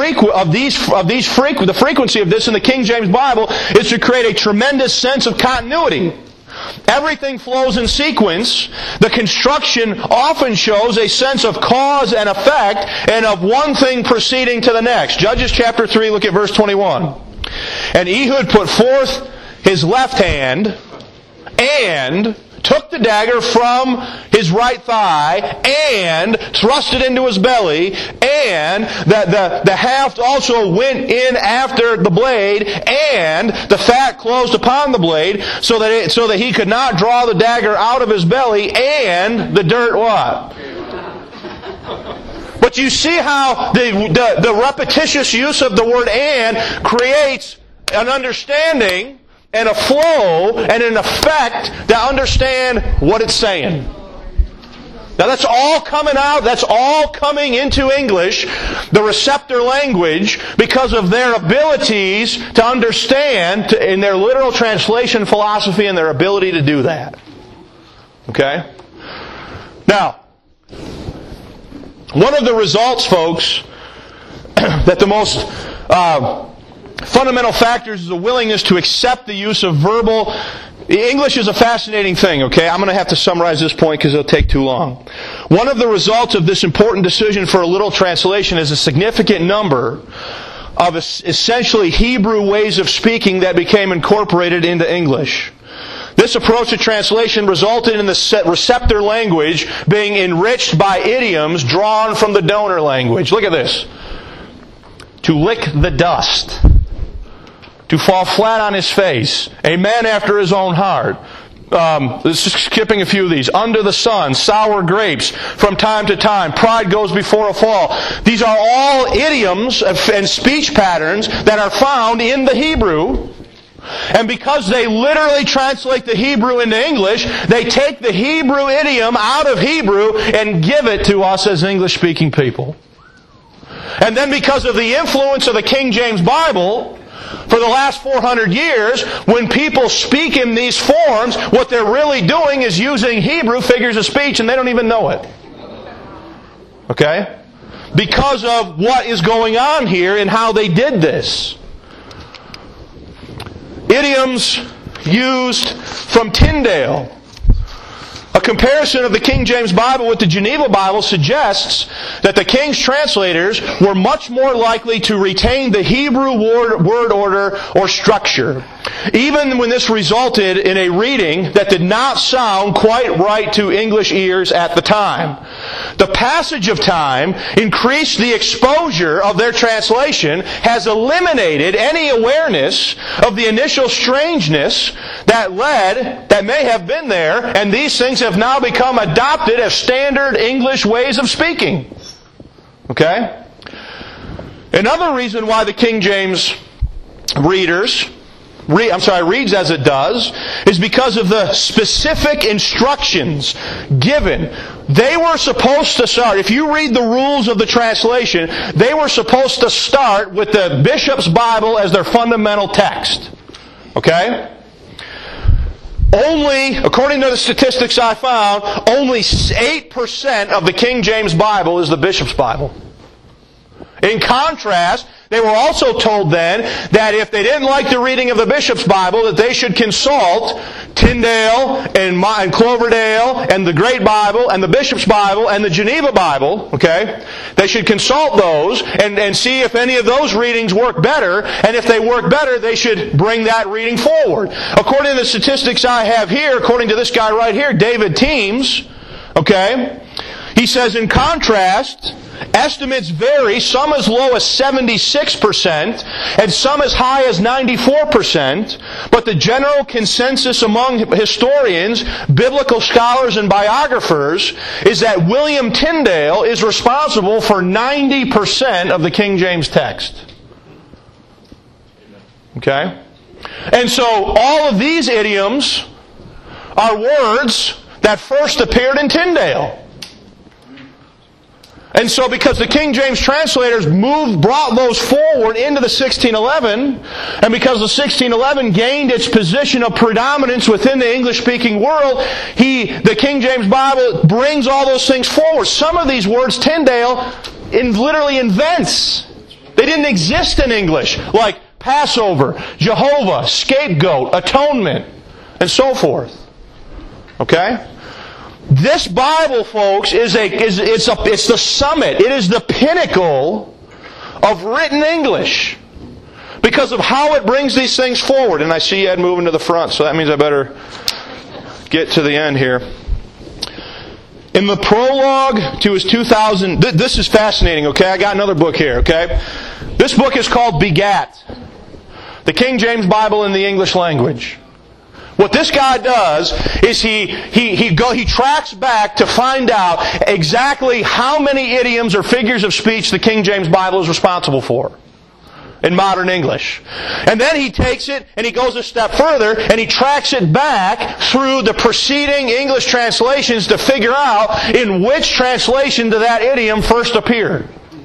frequency of this in the King James Bible is to create a tremendous sense of continuity. Everything flows in sequence. The construction often shows a sense of cause and effect, and of one thing proceeding to the next. Judges chapter 3, look at verse 21. And Ehud put forth his left hand and took the dagger from his right thigh and thrust it into his belly, and the haft also went in after the blade, and the fat closed upon the blade, so that he could not draw the dagger out of his belly, and the dirt what? But you see how the repetitious use of the word and creates an understanding and a flow and an effect to understand what it's saying. Now that's all coming out, that's all coming into English, the receptor language, because of their abilities to understand in their literal translation philosophy and their ability to do that. Okay? Now, one of the results, folks, that the most fundamental factors is a willingness to accept the use of verbal. English is a fascinating thing, okay? I'm going to have to summarize this point because it'll take too long. One of the results of this important decision for a literal translation is a significant number of essentially Hebrew ways of speaking that became incorporated into English. This approach to translation resulted in the receptor language being enriched by idioms drawn from the donor language. Look at this. To lick the dust. To fall flat on his face. A man after his own heart. Skipping a few of these. Under the sun. Sour grapes. From time to time. Pride goes before a fall. These are all idioms and speech patterns that are found in the Hebrew. And because they literally translate the Hebrew into English, they take the Hebrew idiom out of Hebrew and give it to us as English-speaking people. And then because of the influence of the King James Bible, for the last 400 years, when people speak in these forms, what they're really doing is using Hebrew figures of speech, and they don't even know it. Okay? Because of what is going on here and how they did this. Idioms used from Tyndale. A comparison of the King James Bible with the Geneva Bible suggests that the King's translators were much more likely to retain the Hebrew word order or structure, even when this resulted in a reading that did not sound quite right to English ears at the time. The passage of time increased the exposure of their translation, has eliminated any awareness of the initial strangeness that may have been there, and these things have now become adopted as standard English ways of speaking. Okay? Another reason why the King James reads as it does, is because of the specific instructions given. They were supposed to start, if you read the rules of the translation, they were supposed to start with the bishop's Bible as their fundamental text. Okay? Only, according to the statistics I found, only 8% of the King James Bible is the bishop's Bible. In contrast, they were also told then that if they didn't like the reading of the bishop's Bible, that they should consult Tyndale and Cloverdale and the Great Bible and the bishop's Bible and the Geneva Bible. Okay? They should consult those and see if any of those readings work better. And if they work better, they should bring that reading forward. According to the statistics I have here, according to this guy right here, David Teems, okay, he says, in contrast, estimates vary, some as low as 76% and some as high as 94%, but the general consensus among historians, biblical scholars, and biographers is that William Tyndale is responsible for 90% of the King James text. Okay? And so all of these idioms are words that first appeared in Tyndale. And so because the King James translators brought those forward into the 1611, and because the 1611 gained its position of predominance within the English-speaking world, the King James Bible brings all those things forward. Some of these words Tyndale literally invents. They didn't exist in English, like Passover, Jehovah, scapegoat, atonement, and so forth. Okay? This Bible, folks, it's the summit. It is the pinnacle of written English because of how it brings these things forward. And I see Ed moving to the front, so that means I better get to the end here. In the prologue to his 2000... This is fascinating, okay? I got another book here, okay? This book is called Begat, the King James Bible in the English language. What this guy does is he tracks back to find out exactly how many idioms or figures of speech the King James Bible is responsible for in modern English. And then he takes it and he goes a step further and he tracks it back through the preceding English translations to figure out in which translation did that idiom first appear.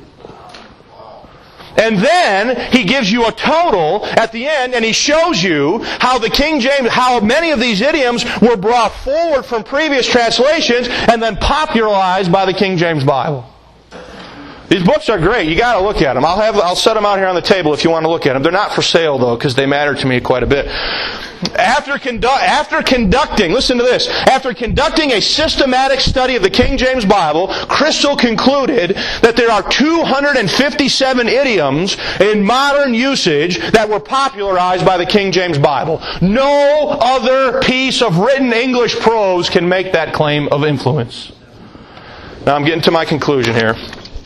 And then he gives you a total at the end, and he shows you how the King James, how many of these idioms were brought forward from previous translations and then popularized by the King James Bible. These books are great. You got to look at them. I'll set them out here on the table if you want to look at them. They're not for sale though, because they matter to me quite a bit. After conducting, listen to this, after conducting a systematic study of the King James Bible, Crystal concluded that there are 257 idioms in modern usage that were popularized by the King James Bible. No other piece of written English prose can make that claim of influence. Now I'm getting to my conclusion here.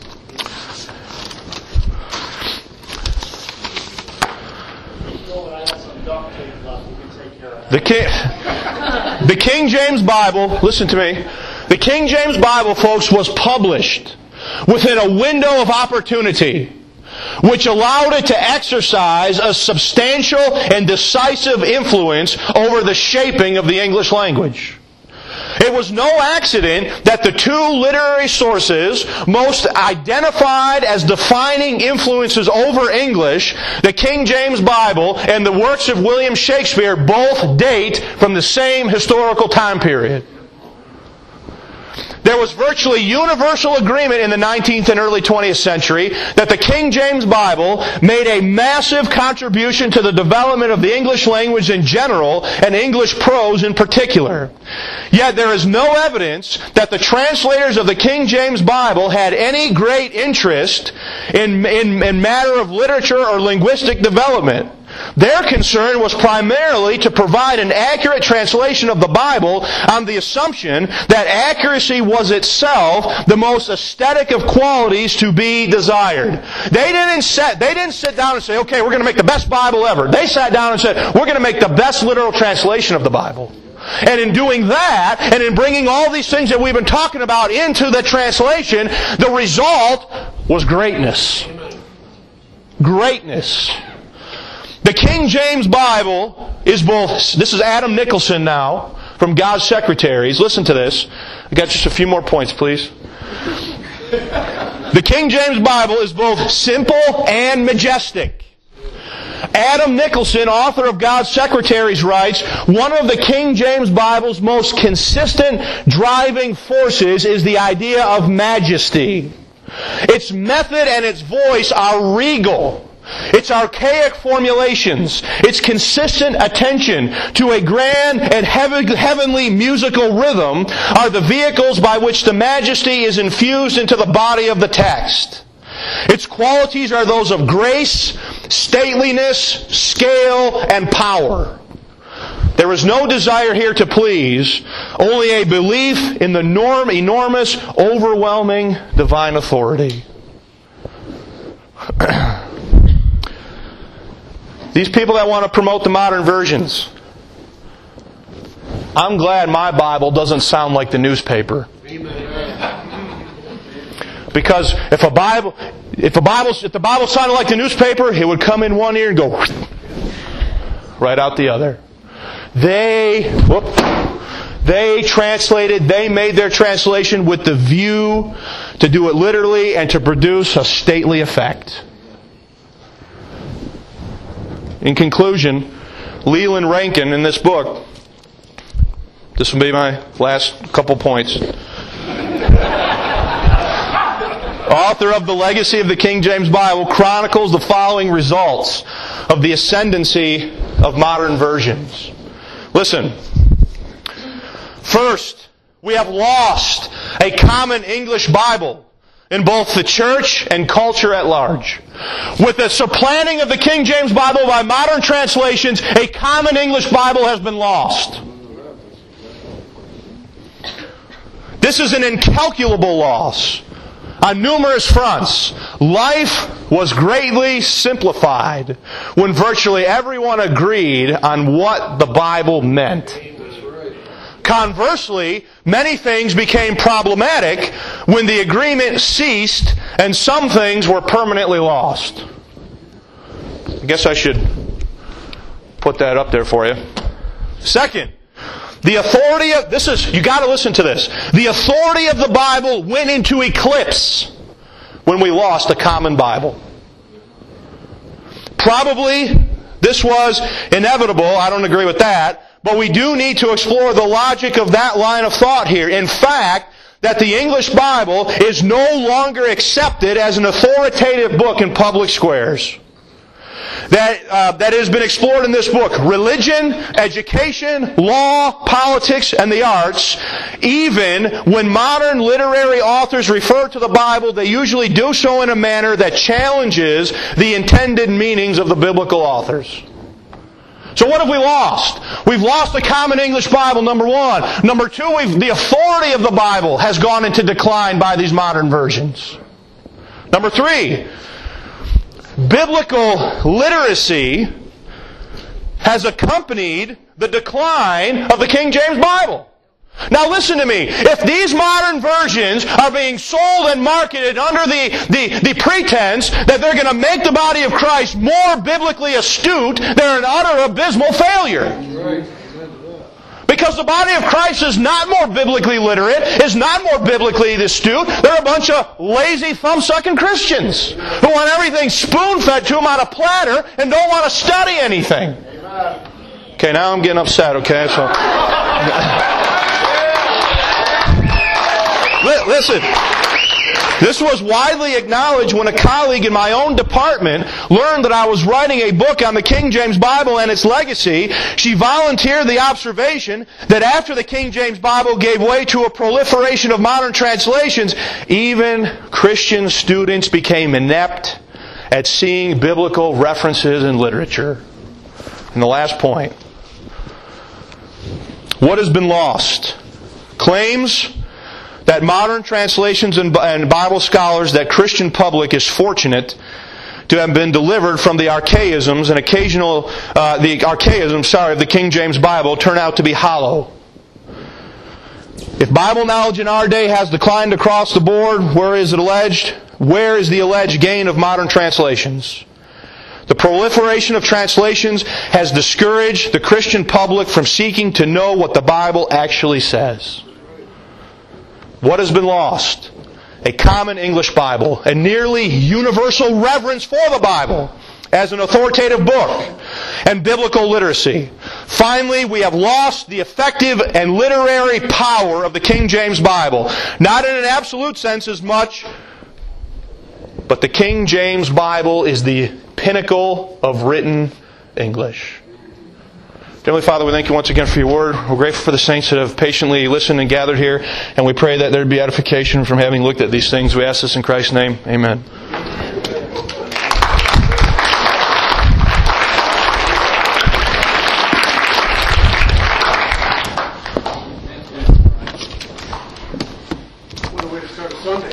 The King James Bible, listen to me, the King James Bible, folks, was published within a window of opportunity which allowed it to exercise a substantial and decisive influence over the shaping of the English language. It was no accident that the two literary sources most identified as defining influences over English, the King James Bible and the works of William Shakespeare, both date from the same historical time period. There was virtually universal agreement in the 19th and early 20th century that the King James Bible made a massive contribution to the development of the English language in general and English prose in particular. Yet there is no evidence that the translators of the King James Bible had any great interest in matter of literature or linguistic development. Their concern was primarily to provide an accurate translation of the Bible on the assumption that accuracy was itself the most aesthetic of qualities to be desired. They didn't sit down and say, okay, we're going to make the best Bible ever. They sat down and said, we're going to make the best literal translation of the Bible. And in doing that, and in bringing all these things that we've been talking about into the translation, the result was greatness. Greatness. The King James Bible is both, this is Adam Nicholson now, from God's Secretaries. Listen to this. I got just a few more points, please. The King James Bible is both simple and majestic. Adam Nicholson, author of God's Secretaries, writes, one of the King James Bible's most consistent driving forces is the idea of majesty. Its method and its voice are regal. Its archaic formulations, its consistent attention to a grand and heavenly musical rhythm are the vehicles by which the majesty is infused into the body of the text. Its qualities are those of grace, stateliness, scale, and power. There is no desire here to please, only a belief in the enormous, overwhelming divine authority. These people that want to promote the modern versions, I'm glad my Bible doesn't sound like the newspaper. Because if the Bible sounded like the newspaper, it would come in one ear and go right out the other. They made their translation with the view to do it literally and to produce a stately effect. In conclusion, Leland Rankin in this book, this will be my last couple points. Author of The Legacy of the King James Bible, chronicles the following results of the ascendancy of modern versions. Listen. First, we have lost a common English Bible in both the church and culture at large. With the supplanting of the King James Bible by modern translations, a common English Bible has been lost. This is an incalculable loss on numerous fronts. Life was greatly simplified when virtually everyone agreed on what the Bible meant. Conversely, many things became problematic when the agreement ceased and some things were permanently lost. I guess I should put that up there for you. Second, the authority of, you got to listen to this. The authority of the Bible went into eclipse when we lost the common Bible. Probably this was inevitable. I don't agree with that. But we do need to explore the logic of that line of thought here. In fact, that the English Bible is no longer accepted as an authoritative book in public squares. That has been explored in this book. Religion, education, law, politics, and the arts. Even when modern literary authors refer to the Bible, they usually do so in a manner that challenges the intended meanings of the biblical authors. So what have we lost? We've lost the common English Bible, number one. Number two, the authority of the Bible has gone into decline by these modern versions. Number three, biblical literacy has accompanied the decline of the King James Bible. Now listen to me. If these modern versions are being sold and marketed under the pretense that they're going to make the body of Christ more biblically astute, they're an utter abysmal failure. Because the body of Christ is not more biblically literate, is not more biblically astute. They're a bunch of lazy, thumb-sucking Christians who want everything spoon-fed to them on a platter and don't want to study anything. Okay, now I'm getting upset, okay? So... Listen. This was widely acknowledged when a colleague in my own department learned that I was writing a book on the King James Bible and its legacy. She volunteered the observation that after the King James Bible gave way to a proliferation of modern translations, even Christian students became inept at seeing biblical references in literature. And the last point. What has been lost? Claims that modern translations and Bible scholars, that Christian public is fortunate to have been delivered from the archaisms and the archaisms of the King James Bible turn out to be hollow. If Bible knowledge in our day has declined across the board, where is it alleged? Where is the alleged gain of modern translations? The proliferation of translations has discouraged the Christian public from seeking to know what the Bible actually says. What has been lost? A common English Bible, a nearly universal reverence for the Bible as an authoritative book, and biblical literacy. Finally, we have lost the effective and literary power of the King James Bible. Not in an absolute sense as much, but the King James Bible is the pinnacle of written English. Heavenly Father, we thank You once again for Your Word. We're grateful for the saints that have patiently listened and gathered here. And we pray that there would be edification from having looked at these things. We ask this in Christ's name. Amen. What a way to start a Sunday.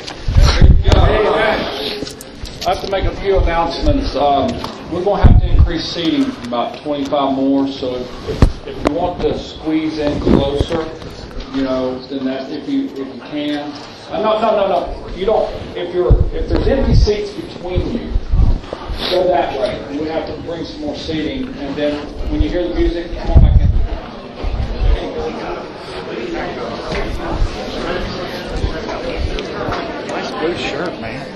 I have to make a few announcements. We're going to have to increase seating about 25 more. So if you want to squeeze in closer, then that if you can. No. You don't. If there's empty seats between you, go that way. And we have to bring some more seating. And then when you hear the music, come on back in. Nice blue shirt, man.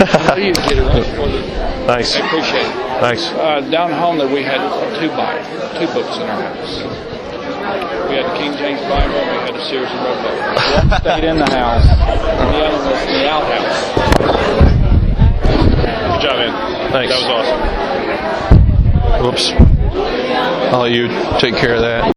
Nice. I appreciate it. Nice. Down home there we had two books in our house. We had the King James Bible and we had the Sears and Roebuck. One stayed in the house and the other was in the outhouse. Good job, man. Thanks. That was awesome. Whoops. I'll let you take care of that.